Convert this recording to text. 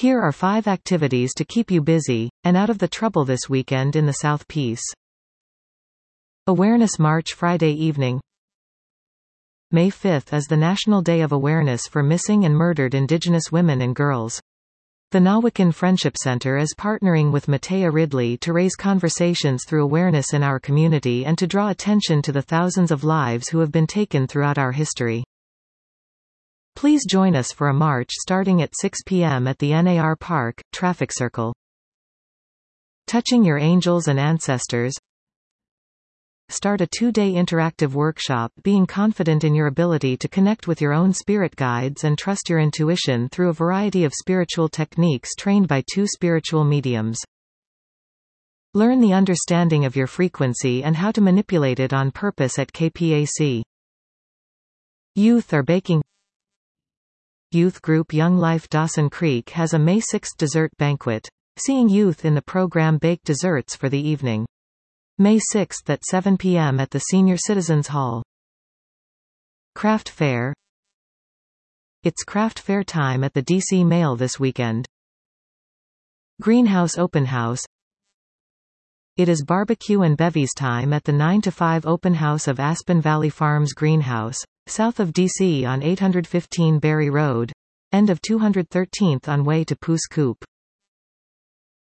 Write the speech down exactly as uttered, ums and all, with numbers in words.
Here are five activities to keep you busy, and out of the trouble this weekend in the South Peace. Awareness March Friday evening. May fifth is the National Day of Awareness for Missing and Murdered Indigenous Women and Girls. The Nawakin Friendship Center is partnering with Matea Ridley to raise conversations through awareness in our community and to draw attention to the thousands of lives who have been taken throughout our history. Please join us for a march starting at six p m at the N A R Park, Traffic Circle. Touching Your Angels and Ancestors. Start a two-day interactive workshop being confident in your ability to connect with your own spirit guides and trust your intuition through a variety of spiritual techniques trained by two spiritual mediums. Learn the understanding of your frequency and how to manipulate it on purpose at K P A C. Youth are baking. Youth group Young Life Dawson Creek has a May sixth dessert banquet, seeing youth in the program bake desserts for the evening. May sixth at seven p m at the Senior Citizens Hall. Craft Fair. It's craft fair time at the D C Mail this weekend. Greenhouse Open House. It is barbecue and bevies time at the nine to five open house of Aspen Valley Farms Greenhouse, south of D C on eight fifteen Berry Road, end of two hundred thirteenth on way to Poos Coop.